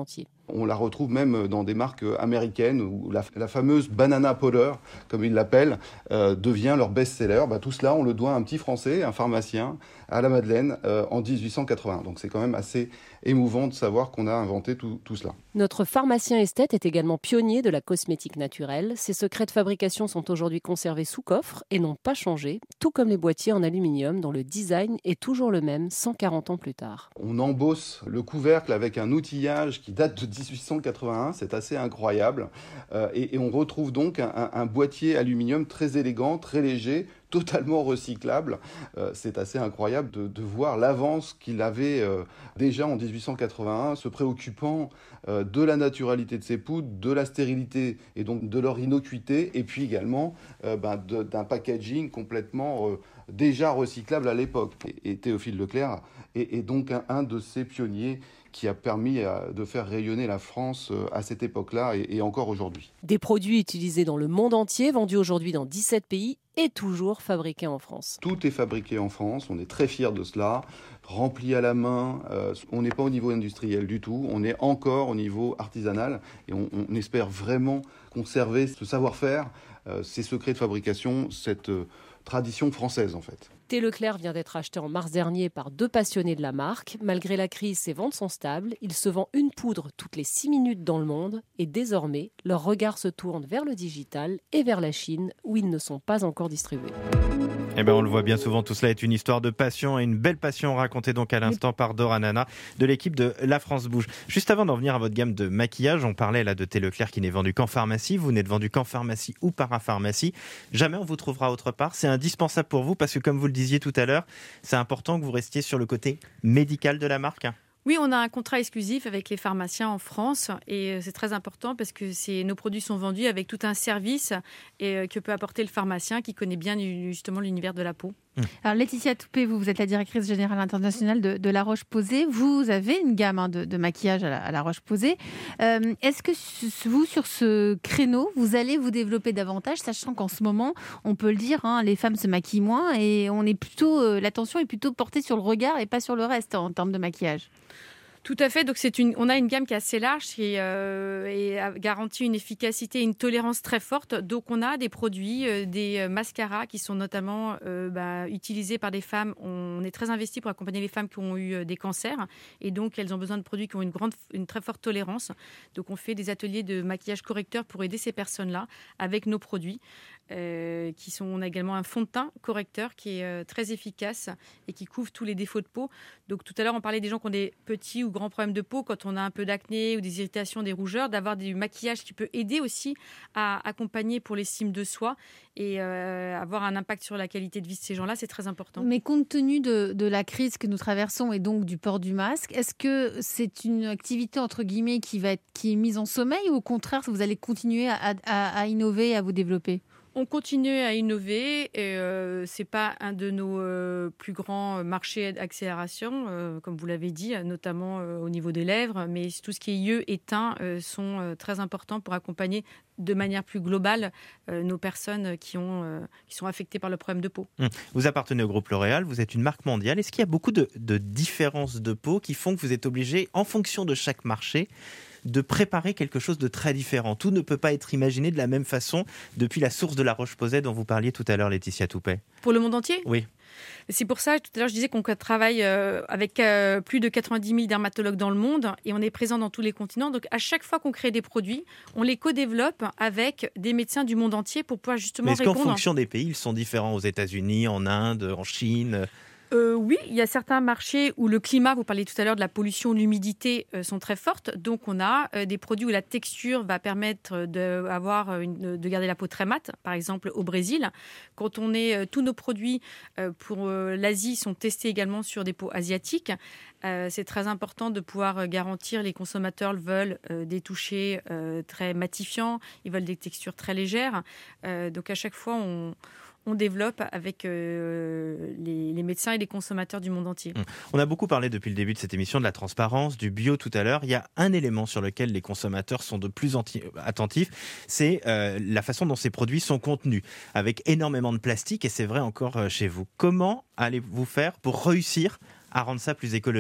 On la retrouve même dans des marques américaines où la, la fameuse banana powder, comme ils l'appellent, euh, devient leur best-seller. Bah, tout cela, on le doit à un petit Français, un pharmacien, à la Madeleine, euh, en dix-huit cent quatre-vingt-un. Donc c'est quand même assez émouvant de savoir qu'on a inventé tout, tout cela. Notre pharmacien esthète est également pionnier de la cosmétique naturelle. Ses secrets de fabrication sont aujourd'hui conservés sous coffre et n'ont pas changé, tout comme les boîtiers en aluminium dont le design est toujours le même cent quarante ans plus tard. On embosse le couvercle avec un outillage qui date de dix-huit cent quatre-vingt-un, c'est assez incroyable. Euh, et, et on retrouve donc un, un, un boîtier aluminium très élégant, très léger, totalement recyclable. Euh, c'est assez incroyable de, de voir l'avance qu'il avait euh, déjà en dix-huit cent quatre-vingt-un, se préoccupant euh, de la naturalité de ces poudres, de la stérilité et donc de leur innocuité, et puis également euh, ben, de, d'un packaging complètement euh, déjà recyclable à l'époque. Et, et Théophile Leclerc est, est donc un, un de ces pionniers qui a permis de faire rayonner la France à cette époque-là et, et encore aujourd'hui. Des produits utilisés dans le monde entier, vendus aujourd'hui dans dix-sept pays et toujours fabriqués en France. Tout est fabriqué en France, on est très fiers de cela, rempli à la main, euh, on n'est pas au niveau industriel du tout, on est encore au niveau artisanal et on, on espère vraiment conserver ce savoir-faire, euh, ces secrets de fabrication, cette euh, tradition française en fait. Thé Leclerc vient d'être acheté en mars dernier par deux passionnés de la marque. Malgré la crise, ses ventes sont stables. Il se vend une poudre toutes les six minutes dans le monde. Et désormais, leur regard se tourne vers le digital et vers la Chine, où ils ne sont pas encore distribués. Eh ben, on le voit bien souvent, tout cela est une histoire de passion et une belle passion racontée donc à l'instant par Dora Nana de l'équipe de La France Bouge. Juste avant d'en venir à votre gamme de maquillage, on parlait là de Thé Leclerc qui n'est vendu qu'en pharmacie. Vous n'êtes vendu qu'en pharmacie ou parapharmacie. Jamais on vous trouvera autre part. C'est indispensable pour vous parce que comme vous le disiez tout à l'heure, c'est important que vous restiez sur le côté médical de la marque. Oui, on a un contrat exclusif avec les pharmaciens en France et c'est très important parce que c'est, nos produits sont vendus avec tout un service et, que peut apporter le pharmacien qui connaît bien justement l'univers de la peau. Alors Laetitia Toupé, vous, vous êtes la directrice générale internationale de, de La Roche-Posay. Vous avez une gamme hein, de, de maquillage à La, à la Roche-Posay. Euh, est-ce que vous, sur ce créneau, vous allez vous développer davantage, sachant qu'en ce moment, on peut le dire, hein, les femmes se maquillent moins et on est plutôt, euh, l'attention est plutôt portée sur le regard et pas sur le reste en termes de maquillage. Tout à fait. Donc c'est une, on a une gamme qui est assez large et, euh, et garantit une efficacité et une tolérance très forte. Donc on a des produits, euh, des mascaras qui sont notamment euh, bah, utilisés par des femmes. On est très investi pour accompagner les femmes qui ont eu des cancers et donc elles ont besoin de produits qui ont une grande, une très forte tolérance. Donc on fait des ateliers de maquillage correcteur pour aider ces personnes-là avec nos produits. Euh, qui sont, on a également un fond de teint correcteur qui est euh, très efficace et qui couvre tous les défauts de peau. Donc tout à l'heure on parlait des gens qui ont des petits ou grands problèmes de peau, quand on a un peu d'acné ou des irritations, des rougeurs, d'avoir du maquillage qui peut aider aussi à accompagner pour l'estime de soi et euh, avoir un impact sur la qualité de vie de ces gens-là, c'est très important. Mais compte tenu de, de la crise que nous traversons et donc du port du masque, est-ce que c'est une activité entre guillemets qui va être qui est mise en sommeil ou au contraire vous allez continuer à, à, à innover et à vous développer ? On continue à innover et euh, c'est pas un de nos euh, plus grands marchés d'accélération, euh, comme vous l'avez dit, notamment euh, au niveau des lèvres, mais tout ce qui est yeux et teint euh, sont euh, très importants pour accompagner de manière plus globale euh, nos personnes qui, ont, euh, qui sont affectées par le problème de peau. Vous appartenez au groupe L'Oréal, vous êtes une marque mondiale. Est-ce qu'il y a beaucoup de, de différences de peau qui font que vous êtes obligé, en fonction de chaque marché, de préparer quelque chose de très différent? Tout ne peut pas être imaginé de la même façon depuis la source de La Roche-Posay dont vous parliez tout à l'heure, Laetitia Toupé. Pour le monde entier ? Oui. C'est pour ça, tout à l'heure, je disais qu'on travaille avec plus de quatre-vingt-dix mille dermatologues dans le monde et on est présent dans tous les continents. Donc, à chaque fois qu'on crée des produits, on les co-développe avec des médecins du monde entier pour pouvoir justement répondre. Mais est-ce répondre... qu'en fonction des pays, ils sont différents aux États-Unis, en Inde, en Chine ? Euh, oui, il y a certains marchés où le climat, vous parliez tout à l'heure de la pollution, l'humidité euh, sont très fortes. Donc, on a euh, des produits où la texture va permettre de, avoir une, de garder la peau très mate. Par exemple, au Brésil, quand on est, euh, tous nos produits euh, pour euh, l'Asie sont testés également sur des peaux asiatiques. Euh, c'est très important de pouvoir garantir, les consommateurs veulent euh, des touchés euh, très matifiants, ils veulent des textures très légères. Euh, donc, à chaque fois, on... on développe avec euh, les, les médecins et les consommateurs du monde entier. On a beaucoup parlé depuis le début de cette émission de la transparence, du bio tout à l'heure. Il y a un élément sur lequel les consommateurs sont de plus anti- attentifs, c'est euh, la façon dont ces produits sont contenus, avec énormément de plastique, et c'est vrai encore euh, chez vous. Comment allez-vous faire pour réussir à rendre ça plus écologique ?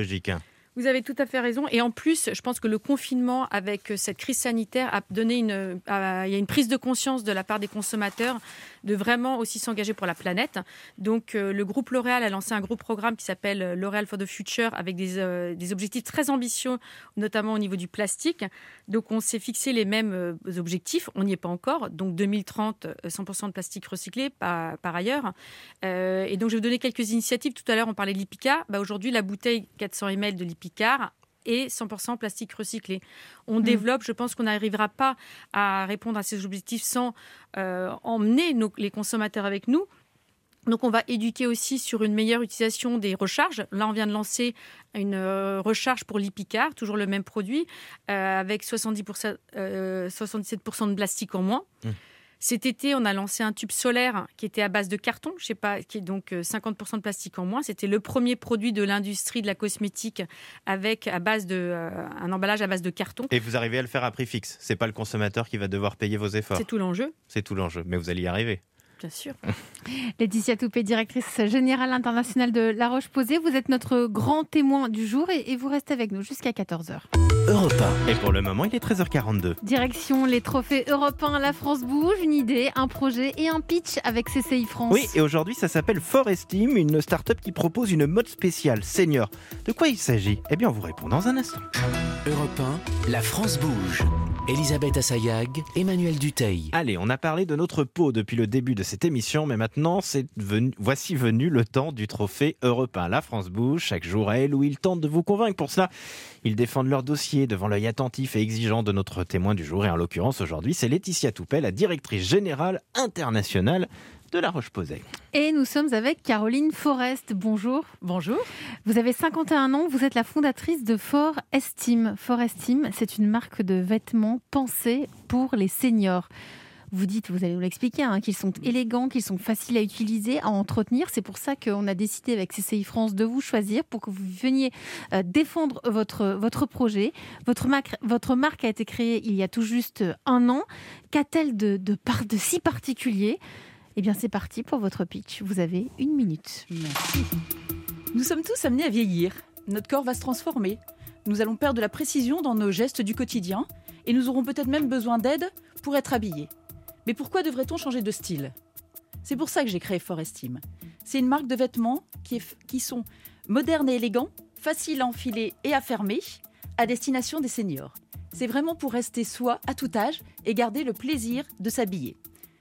Vous avez tout à fait raison. Et en plus, je pense que le confinement, avec cette crise sanitaire, a donné une, a, il y a une prise de conscience de la part des consommateurs de vraiment aussi s'engager pour la planète. Donc, euh, le groupe L'Oréal a lancé un gros programme qui s'appelle L'Oréal for the Future, avec des, euh, des objectifs très ambitieux, notamment au niveau du plastique. Donc, on s'est fixé les mêmes euh, objectifs. On n'y est pas encore. Donc, deux mille trente, cent pour cent de plastique recyclé, par, par ailleurs. Euh, et donc, je vais vous donner quelques initiatives. Tout à l'heure, on parlait de l'Ipica. Bah, aujourd'hui, la bouteille quatre cents millilitres de l'Ipicar et cent pour cent plastique recyclé. On mmh. développe, je pense qu'on n'arrivera pas à répondre à ces objectifs sans euh, emmener nos, les consommateurs avec nous. Donc, on va éduquer aussi sur une meilleure utilisation des recharges. Là, on vient de lancer une euh, recharge pour l'Ipicar, toujours le même produit, euh, avec soixante-dix pour cent, euh, soixante-dix-sept pour cent de plastique en moins. Mmh. Cet été, on a lancé un tube solaire qui était à base de carton, je sais pas, qui est donc cinquante pour cent de plastique en moins. C'était le premier produit de l'industrie de la cosmétique avec à base de, euh, un emballage à base de carton. Et vous arrivez à le faire à prix fixe. C'est pas le consommateur qui va devoir payer vos efforts. C'est tout l'enjeu. C'est tout l'enjeu, mais vous allez y arriver. Bien sûr. Laetitia Toupé, directrice générale internationale de La Roche-Posay. Vous êtes notre grand témoin du jour et, et vous restez avec nous jusqu'à quatorze heures. Europe un. Et pour le moment, il est treize heures quarante-deux. Direction les trophées Europe un, La France bouge. Une idée, un projet et un pitch avec C C I France. Oui, et aujourd'hui, ça s'appelle Foresteam, une start-up qui propose une mode spéciale senior. De quoi il s'agit ? Eh bien, on vous répond dans un instant. Europe un, La France bouge. Elisabeth Assayag, Emmanuel Dutheil. Allez, on a parlé de notre peau depuis le début de cette émission, mais maintenant, c'est venu, voici venu le temps du trophée Europe un. La France bouge, chaque jour à elle où ils tentent de vous convaincre. Pour cela, ils défendent leur dossier devant l'œil attentif et exigeant de notre témoin du jour. Et en l'occurrence, aujourd'hui, c'est Laetitia Toupé, la directrice générale internationale de La Roche-Posay. Et nous sommes avec Caroline Forest. Bonjour. Bonjour. Vous avez cinquante et un ans, vous êtes la fondatrice de Foresteam. Foresteam, c'est une marque de vêtements pensée pour les seniors. Vous dites, vous allez nous l'expliquer, hein, qu'ils sont élégants, qu'ils sont faciles à utiliser, à entretenir. C'est pour ça qu'on a décidé avec C C I France de vous choisir pour que vous veniez euh, défendre votre, votre projet. Votre marque, votre marque a été créée il y a tout juste un an. Qu'a-t-elle de, de, de, de si particulier ? Eh bien, c'est parti pour votre pitch. Vous avez une minute. Merci. Nous sommes tous amenés à vieillir. Notre corps va se transformer. Nous allons perdre de la précision dans nos gestes du quotidien et nous aurons peut-être même besoin d'aide pour être habillés. Mais pourquoi devrait-on changer de style ? C'est pour ça que j'ai créé Foresteam. C'est une marque de vêtements qui, est, qui sont modernes et élégants, faciles à enfiler et à fermer, à destination des seniors. C'est vraiment pour rester soi à tout âge et garder le plaisir de s'habiller. Comment ?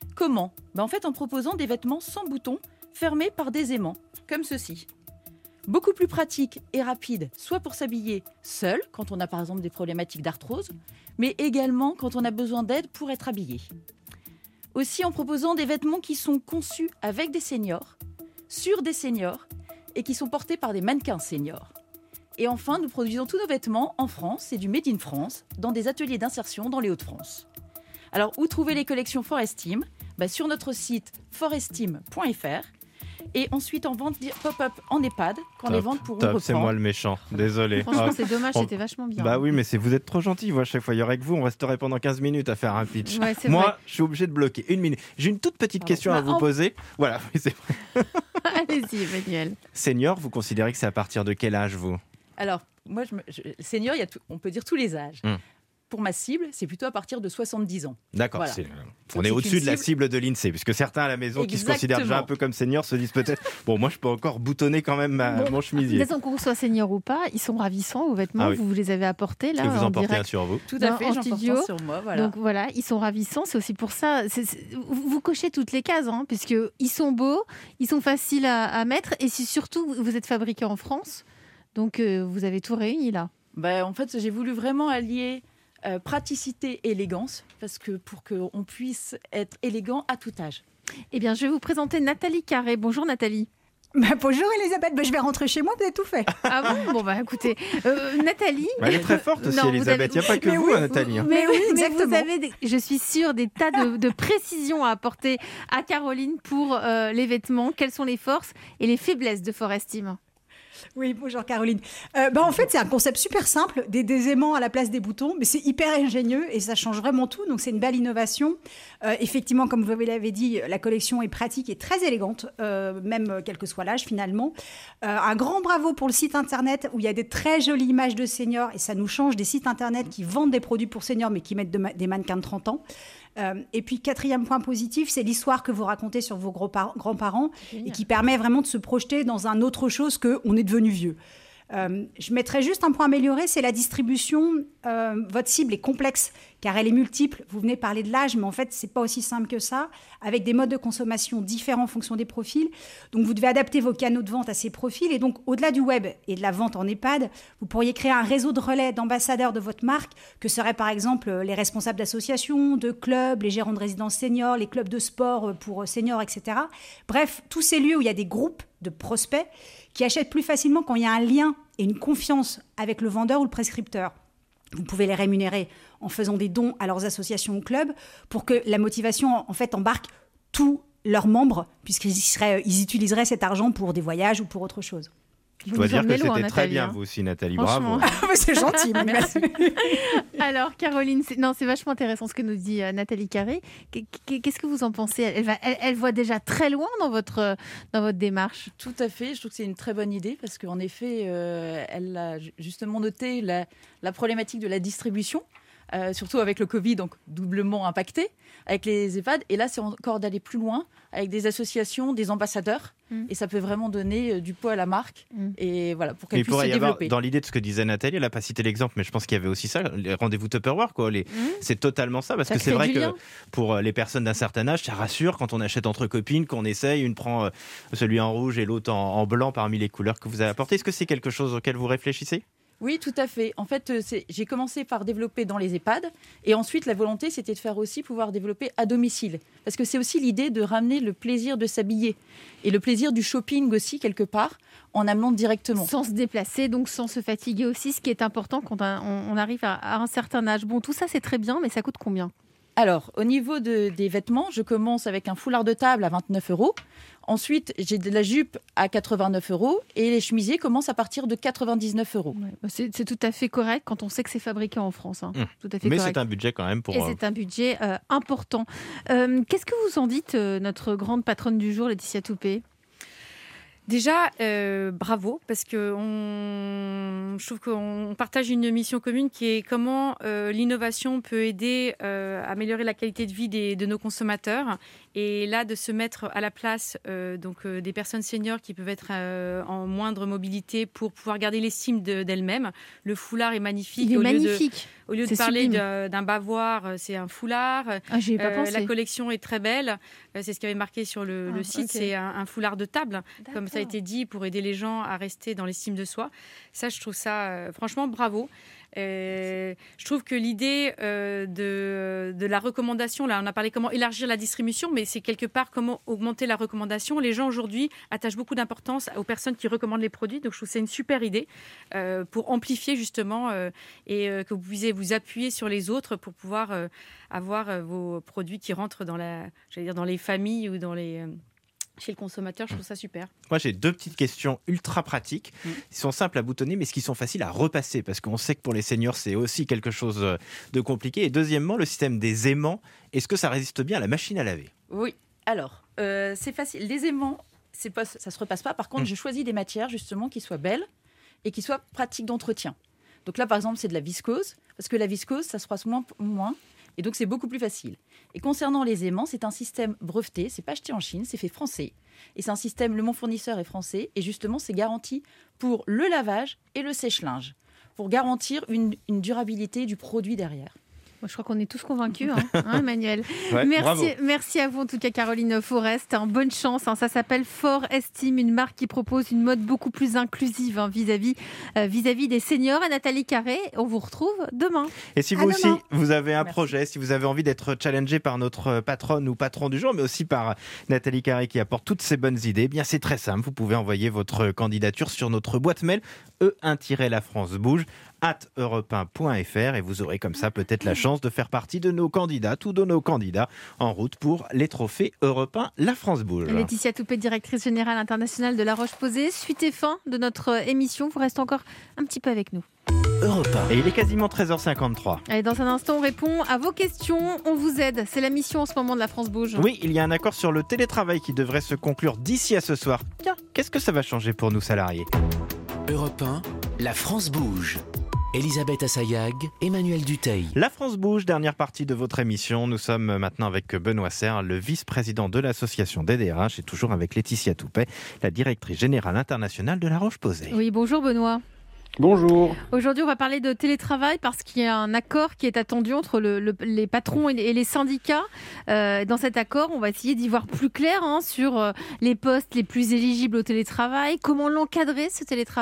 Ben en fait, en proposant des vêtements sans boutons, fermés par des aimants, comme ceci. Beaucoup plus pratique et rapide, soit pour s'habiller seul, quand on a par exemple des problématiques d'arthrose, mais également quand on a besoin d'aide pour être habillé. Aussi en proposant des vêtements qui sont conçus avec des seniors, sur des seniors, et qui sont portés par des mannequins seniors. Et enfin, nous produisons tous nos vêtements en France, c'est du Made in France, dans des ateliers d'insertion dans les Hauts-de-France. Alors, où trouver les collections Foresteam ? Bah, sur notre site foresteam point f r et ensuite en vente pop-up en EHPAD quand top, les ventes pourront top, reprendre. C'est moi le méchant, désolé. Franchement, ah, c'est dommage, on... c'était vachement bien. Bah oui, mais c'est, vous êtes trop gentil. Moi, à chaque fois, il y aurait que vous, on resterait pendant quinze minutes à faire un pitch. Ouais, moi, vrai. Je suis obligé de bloquer une minute. J'ai une toute petite ah, question bah, à vous en... poser. Voilà, oui, c'est vrai. Allez-y, Emmanuel. Senior, vous considérez que c'est à partir de quel âge, vous ? Alors, moi, je me... je... senior, il y a tout... on peut dire tous les âges. Hum. Pour ma cible, c'est plutôt à partir de soixante-dix ans. D'accord. Voilà. C'est... On est au-dessus de la cible de l'INSEE, puisque certains à la maison Exactement. Qui se considèrent déjà un peu comme seniors se disent peut-être bon, moi je peux encore boutonner quand même ma, bon, mon chemisier. Mais qu'on soit senior ou pas, ils sont ravissants, vos vêtements, ah oui. vous les avez apportés là. Et vous en, en portez direct. Un sur vous. Tout à fait, j'en porte un sur moi. Voilà. Donc voilà, ils sont ravissants, c'est aussi pour ça. C'est, c'est, vous cochez toutes les cases, hein, puisqu'ils sont beaux, ils sont faciles à, à mettre, et si surtout vous êtes fabriqués en France, donc euh, vous avez tout réuni là. Bah, en fait, j'ai voulu vraiment allier. Euh, praticité et élégance, parce que pour qu'on puisse être élégant à tout âge. Eh bien, je vais vous présenter Nathalie Carré. Bonjour Nathalie. Bah, bonjour Elisabeth, bah, je vais rentrer chez moi, vous avez tout fait. Ah bon ? Bon bah écoutez, euh, Nathalie... Bah, elle est très forte aussi, Elisabeth, il n'y a pas que vous, oui, hein, Nathalie. Mais, mais oui, exactement. Mais vous avez, des, je suis sûre, des tas de, de précisions à apporter à Caroline pour euh, les vêtements. Quelles sont les forces et les faiblesses de Foresteam ? Oui, bonjour Caroline. Euh, bah, en fait, c'est un concept super simple, des, des aimants à la place des boutons, mais c'est hyper ingénieux et ça change vraiment tout. Donc, c'est une belle innovation. Euh, effectivement, comme vous l'avez dit, la collection est pratique et très élégante, euh, même quel que soit l'âge finalement. Euh, un grand bravo pour le site internet où il y a des très jolies images de seniors et ça nous change des sites internet qui vendent des produits pour seniors mais qui mettent de ma- des mannequins de trente ans. Euh, et puis, quatrième point positif, c'est l'histoire que vous racontez sur vos gros-par- grands-parents et qui permet vraiment de se projeter dans un autre chose qu'on est devenu vieux. Euh, je mettrais juste un point amélioré, c'est la distribution. Euh, votre cible est complexe car elle est multiple. Vous venez parler de l'âge, mais en fait, c'est pas aussi simple que ça, avec des modes de consommation différents en fonction des profils. Donc, vous devez adapter vos canaux de vente à ces profils. Et donc, au-delà du web et de la vente en EHPAD, vous pourriez créer un réseau de relais d'ambassadeurs de votre marque, que seraient par exemple les responsables d'associations, de clubs, les gérants de résidences seniors, les clubs de sport pour seniors, et cetera. Bref, tous ces lieux où il y a des groupes de prospects qui achètent plus facilement quand il y a un lien et une confiance avec le vendeur ou le prescripteur. Vous pouvez les rémunérer en faisant des dons à leurs associations ou clubs pour que la motivation en fait embarque tous leurs membres puisqu'ils seraient, ils utiliseraient cet argent pour des voyages ou pour autre chose. Je dois dire que c'était loin, très bien, vous aussi, Nathalie. Bravo. C'est gentil, merci. Alors, Caroline, c'est, non, c'est vachement intéressant ce que nous dit euh, Nathalie Carré. Qu'est-ce que vous en pensez ? elle, va, elle, elle voit déjà très loin dans votre, dans votre démarche. Tout à fait. Je trouve que c'est une très bonne idée parce qu'en effet, euh, elle a justement noté la, la problématique de la distribution. Euh, surtout avec le Covid, donc doublement impacté, avec les EHPAD. Et là, c'est encore d'aller plus loin avec des associations, des ambassadeurs. Mmh. Et ça peut vraiment donner euh, du poids à la marque. Mmh. Et voilà, pour qu'elle puisse se développer. Avoir, dans l'idée de ce que disait Nathalie, elle n'a pas cité l'exemple, mais je pense qu'il y avait aussi ça, les rendez-vous Tupperware. Quoi, les, mmh. C'est totalement ça. Parce ça que c'est vrai que lien. Pour les personnes d'un certain âge, ça rassure quand on achète entre copines, qu'on essaye, une prend euh, celui en rouge et l'autre en, en blanc parmi les couleurs que vous avez apportées. Est-ce que c'est quelque chose auquel vous réfléchissez ? Oui, tout à fait. En fait, c'est, j'ai commencé par développer dans les EHPAD et ensuite, la volonté, c'était de faire aussi pouvoir développer à domicile. Parce que c'est aussi l'idée de ramener le plaisir de s'habiller et le plaisir du shopping aussi, quelque part, en amenant directement. Sans se déplacer, donc sans se fatiguer aussi, ce qui est important quand on, on arrive à, à un certain âge. Bon, tout ça, c'est très bien, mais ça coûte combien ? Alors, au niveau de, des vêtements, je commence avec un foulard de table à vingt-neuf euros. Ensuite, j'ai de la jupe à quatre-vingt-neuf euros et les chemisiers commencent à partir de quatre-vingt-dix-neuf euros. Ouais, c'est, c'est tout à fait correct quand on sait que c'est fabriqué en France. Hein. Mmh. Tout à fait Mais correct. C'est un budget quand même pour... Et c'est un budget euh, important. Euh, qu'est-ce que vous en dites, euh, notre grande patronne du jour, Laetitia Toupé ? Déjà, euh, bravo, parce que on, je trouve qu'on partage une mission commune qui est comment euh, l'innovation peut aider euh, à améliorer la qualité de vie des, de nos consommateurs. Et là, de se mettre à la place euh, donc, euh, des personnes seniors qui peuvent être euh, en moindre mobilité pour pouvoir garder l'estime de, d'elles-mêmes. Le foulard est magnifique. Il est au magnifique. Lieu de, au lieu de c'est parler de, d'un bavoir, c'est un foulard. Ah, j'y ai pas euh, pensé. La collection est très belle. C'est ce qui avait marqué sur le, ah, le site. Okay. C'est un, un foulard de table, D'accord. comme ça a été dit, pour aider les gens à rester dans l'estime de soi. Ça, je trouve ça, euh, franchement, bravo. Euh, je trouve que l'idée euh, de, de la recommandation, là, on a parlé comment élargir la distribution, mais c'est quelque part comment augmenter la recommandation. Les gens aujourd'hui attachent beaucoup d'importance aux personnes qui recommandent les produits, donc je trouve que c'est une super idée euh, pour amplifier justement euh, et euh, que vous puissiez vous appuyer sur les autres pour pouvoir euh, avoir euh, vos produits qui rentrent dans, la, j'allais dire, dans les familles ou dans les... Euh, chez le consommateur, je trouve ça super. Moi, j'ai deux petites questions ultra pratiques. Mmh. Ils sont simples à boutonner, mais qui sont faciles à repasser, parce qu'on sait que pour les seniors, c'est aussi quelque chose de compliqué. Et deuxièmement, le système des aimants, est-ce que ça résiste bien à la machine à laver ? Oui, alors, euh, c'est facile. Les aimants, c'est pas, ça ne se repasse pas. Par contre, mmh. je choisis des matières, justement, qui soient belles et qui soient pratiques d'entretien. Donc là, par exemple, c'est de la viscose, parce que la viscose, ça se froisse moins, moins. Et donc, c'est beaucoup plus facile. Et concernant les aimants, c'est un système breveté. C'est pas acheté en Chine, c'est fait français. Et c'est un système, le mon fournisseur est français. Et justement, c'est garanti pour le lavage et le sèche-linge, pour garantir une, une durabilité du produit derrière. Moi, je crois qu'on est tous convaincus, hein, hein Emmanuel. Ouais, merci, merci à vous, en tout cas, Caroline Forest. Hein, bonne chance. Hein, ça s'appelle For Estime, une marque qui propose une mode beaucoup plus inclusive hein, vis-à-vis, euh, vis-à-vis des seniors. Et Nathalie Carré, on vous retrouve demain. Et si à vous demain. aussi, vous avez un merci. projet, si vous avez envie d'être challengé par notre patronne ou patron du jour, mais aussi par Nathalie Carré qui apporte toutes ces bonnes idées, eh bien c'est très simple. Vous pouvez envoyer votre candidature sur notre boîte mail e un tiret la France bouge arobase europe un point f r et vous aurez comme ça peut-être la chance de faire partie de nos candidats, ou de nos candidats en route pour les trophées Europe un La France Bouge. Laetitia Toupet, directrice générale internationale de La Roche-Posay. Suite et fin de notre émission. Vous restez encore un petit peu avec nous. Europe un. Et il est quasiment treize heures cinquante-trois. Allez, dans un instant, on répond à vos questions. On vous aide. C'est la mission en ce moment de La France Bouge. Oui, il y a un accord sur le télétravail qui devrait se conclure d'ici à ce soir. Tiens, qu'est-ce que ça va changer pour nous salariés ? Europe un, La France Bouge. Elisabeth Assayag, Emmanuel Dutheil. La France Bouge, dernière partie de votre émission. Nous sommes maintenant avec Benoît Serre, le vice-président de l'association des D R H, et toujours avec Laetitia Toupet, la directrice générale internationale de La Roche-Posay. Oui, bonjour Benoît. Bonjour. Aujourd'hui, on va parler de télétravail parce qu'il y a un accord qui est attendu entre le, le, les patrons et les, et les syndicats. Euh, dans cet accord, on va essayer d'y voir plus clair hein, sur euh, les postes les plus éligibles au télétravail. Comment l'encadrer, ce télétravail ?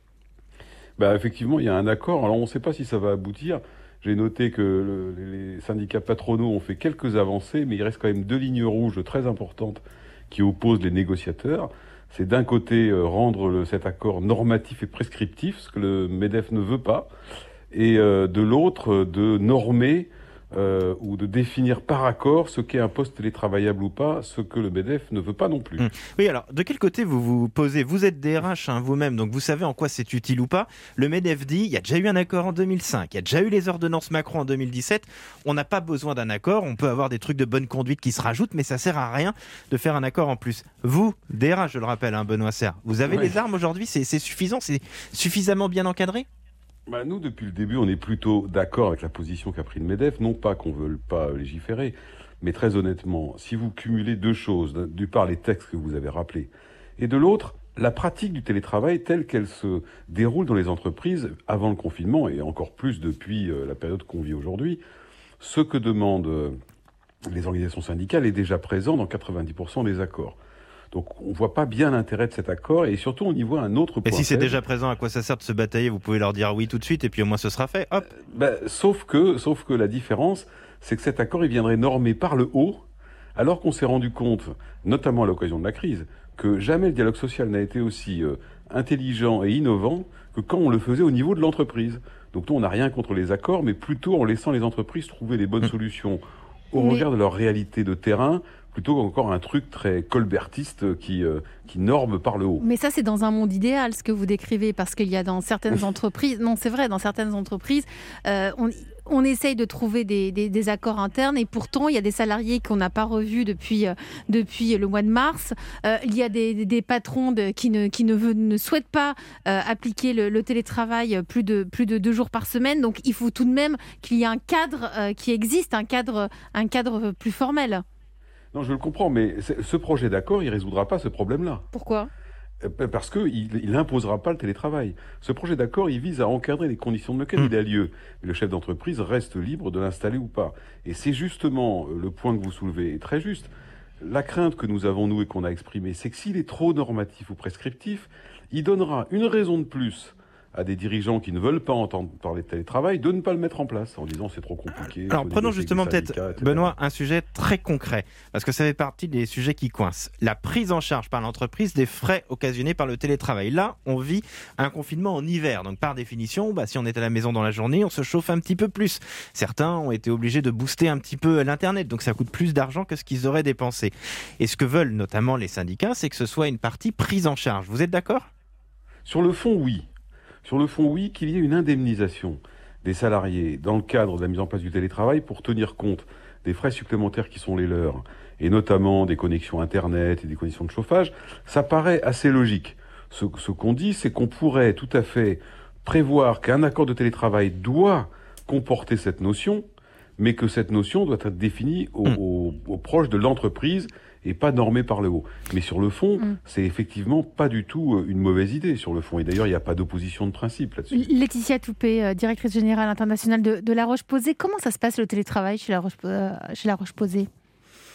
Bah, effectivement, il y a un accord. Alors, on ne sait pas si ça va aboutir. J'ai noté que le, les syndicats patronaux ont fait quelques avancées, mais il reste quand même deux lignes rouges très importantes qui opposent les négociateurs. C'est d'un côté euh, rendre le, cet accord normatif et prescriptif, ce que le MEDEF ne veut pas, et euh, de l'autre, euh, de normer euh, ou de définir par accord ce qu'est un poste télétravaillable ou pas, ce que le MEDEF ne veut pas non plus. Mmh. Oui, alors, de quel côté vous vous posez ? Vous êtes D R H hein, vous-même, donc vous savez en quoi c'est utile ou pas. Le MEDEF dit, il y a déjà eu un accord en deux mille cinq, il y a déjà eu les ordonnances Macron en deux mille dix-sept, on n'a pas besoin d'un accord, on peut avoir des trucs de bonne conduite qui se rajoutent, mais ça sert à rien de faire un accord en plus. Vous, D R H, je le rappelle, hein, Benoît Serre, vous avez Oui. les armes aujourd'hui, c'est, c'est suffisant, c'est suffisamment bien encadré ? Bah, nous, depuis le début, on est plutôt d'accord avec la position qu'a pris le MEDEF. Non pas qu'on ne veut pas légiférer, mais très honnêtement, si vous cumulez deux choses, d'une part les textes que vous avez rappelés, et de l'autre, la pratique du télétravail telle qu'elle se déroule dans les entreprises avant le confinement, et encore plus depuis la période qu'on vit aujourd'hui, ce que demandent les organisations syndicales est déjà présent dans quatre-vingt-dix pour cent des accords. Donc on ne voit pas bien l'intérêt de cet accord, et surtout on y voit un autre point. Et si c'est faible. déjà présent, à quoi ça sert de se batailler ? Vous pouvez leur dire oui tout de suite, et puis au moins ce sera fait, hop. Euh, bah, sauf que, sauf que la différence, c'est que cet accord il viendrait normer par le haut, alors qu'on s'est rendu compte, notamment à l'occasion de la crise, que jamais le dialogue social n'a été aussi euh, intelligent et innovant que quand on le faisait au niveau de l'entreprise. Donc nous, on n'a rien contre les accords, mais plutôt en laissant les entreprises trouver les bonnes mmh. solutions au mais... regard de leur réalité de terrain, plutôt qu'encore un truc très colbertiste qui, euh, qui norme par le haut. Mais ça, c'est dans un monde idéal, ce que vous décrivez, parce qu'il y a dans certaines entreprises... Non, c'est vrai, dans certaines entreprises, euh, on... On essaye de trouver des, des, des accords internes, et pourtant il y a des salariés qu'on n'a pas revus depuis, euh, depuis le mois de mars. Euh, il y a des, des patrons de, qui, ne, qui ne, veut, ne souhaitent pas euh, appliquer le, le télétravail plus de, plus de deux jours par semaine. Donc il faut tout de même qu'il y ait un cadre euh, qui existe, un cadre, un cadre plus formel. Non, je le comprends, mais ce projet d'accord, il ne résoudra pas ce problème-là. Pourquoi ? Parce qu'il n'imposera pas le télétravail. Ce projet d'accord, il vise à encadrer les conditions dans lesquelles mmh. il a lieu. Mais le chef d'entreprise reste libre de l'installer ou pas. Et c'est justement le point que vous soulevez, est très juste. La crainte que nous avons, nous, et qu'on a exprimée, c'est que s'il est trop normatif ou prescriptif, il donnera une raison de plus à des dirigeants qui ne veulent pas entendre parler de télétravail, de ne pas le mettre en place, en disant c'est trop compliqué. Alors prenons justement peut-être, Benoît, un sujet très concret, parce que ça fait partie des sujets qui coincent. La prise en charge par l'entreprise des frais occasionnés par le télétravail. Là, on vit un confinement en hiver, donc par définition, bah, si on est à la maison dans la journée, on se chauffe un petit peu plus. Certains ont été obligés de booster un petit peu l'Internet, donc ça coûte plus d'argent que ce qu'ils auraient dépensé. Et ce que veulent notamment les syndicats, c'est que ce soit une partie prise en charge. Vous êtes d'accord ? Sur le fond, oui. Sur le fond, oui, qu'il y ait une indemnisation des salariés dans le cadre de la mise en place du télétravail pour tenir compte des frais supplémentaires qui sont les leurs, et notamment des connexions Internet et des conditions de chauffage, ça paraît assez logique. Ce, ce qu'on dit, c'est qu'on pourrait tout à fait prévoir qu'un accord de télétravail doit comporter cette notion, mais que cette notion doit être définie au, mmh. au, au proche de l'entreprise et pas normé par le haut. Mais sur le fond, mmh. c'est effectivement pas du tout une mauvaise idée sur le fond. Et d'ailleurs, il n'y a pas d'opposition de principe là-dessus. Laetitia Toupet, directrice générale internationale de, de La Roche-Posay. Comment ça se passe le télétravail chez La, Roche, euh, chez La Roche-Posay ?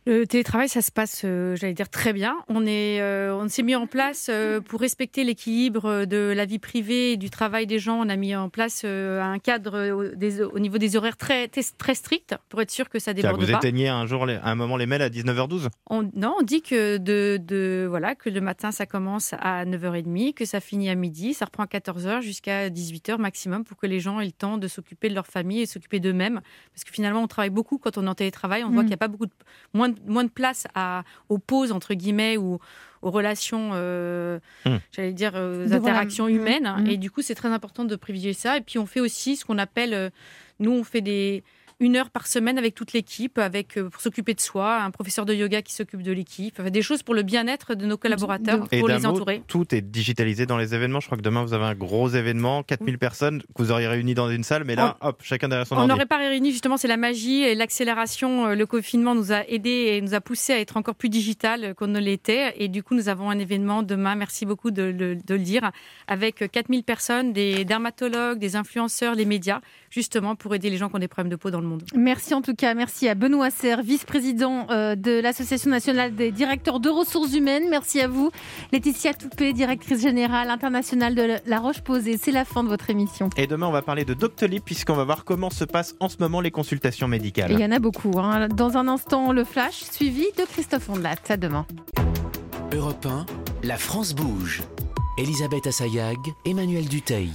Le télétravail, ça se passe, euh, j'allais dire, très bien. On, est, euh, on s'est mis en place euh, pour respecter l'équilibre de la vie privée et du travail des gens. On a mis en place euh, un cadre au, des, au niveau des horaires très, très strict pour être sûr que ça déborde vous pas. Vous éteignez un jour, les, à un moment les mails à dix-neuf heures douze on, Non, on dit que, de, de, voilà, que le matin, ça commence à neuf heures trente, que ça finit à midi, ça reprend à quatorze heures jusqu'à dix-huit heures maximum pour que les gens aient le temps de s'occuper de leur famille et s'occuper d'eux-mêmes. Parce que finalement, on travaille beaucoup quand on est en télétravail. On mmh. voit qu'il n'y a pas beaucoup de, moins, de, moins de place à, aux pauses, entre guillemets, ou aux relations, euh, mmh. j'allais dire, aux interactions voilà. humaines. Mmh. Et du coup, c'est très important de privilégier ça. Et puis, on fait aussi ce qu'on appelle, euh, nous, on fait des... une heure par semaine avec toute l'équipe, avec, pour s'occuper de soi, un professeur de yoga qui s'occupe de l'équipe, enfin, des choses pour le bien-être de nos collaborateurs, et pour les mot, entourer. Tout est digitalisé dans les événements. Je crois que demain, vous avez un gros événement, quatre mille oui. personnes que vous auriez réunies dans une salle, mais là, on, hop, chacun derrière son ordi. On n'aurait pas réuni, justement, c'est la magie et l'accélération. Le confinement nous a aidés et nous a poussé à être encore plus digital qu'on ne l'était. Et du coup, nous avons un événement demain, merci beaucoup de, de, de le dire, avec quatre mille personnes, des dermatologues, des influenceurs, les médias, justement pour aider les gens qui ont des problèmes de peau dans le monde. Merci en tout cas, merci à Benoît Serre, vice-président euh, de l'Association nationale des directeurs de ressources humaines. Merci à vous, Laetitia Toupé, directrice générale internationale de La Roche-Posay. C'est la fin de votre émission. Et demain, on va parler de Doctolib puisqu'on va voir comment se passent en ce moment les consultations médicales. Et il y en a beaucoup. Hein. Dans un instant, le flash, suivi de Christophe Ondelat. À demain. Europe un, la France bouge. Elisabeth Assayag, Emmanuel Dutheil.